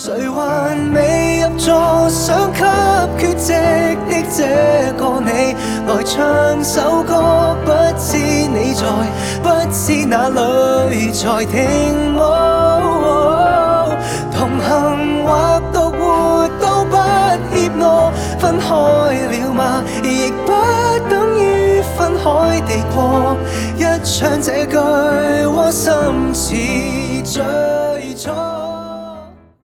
誰還未入座，想給缺席的這個你來唱首歌，不知你在，不知哪裏才停舞。同行或獨活都不怯懦，分開了嗎？亦不等於分開地過。一唱這句，窩心似最初。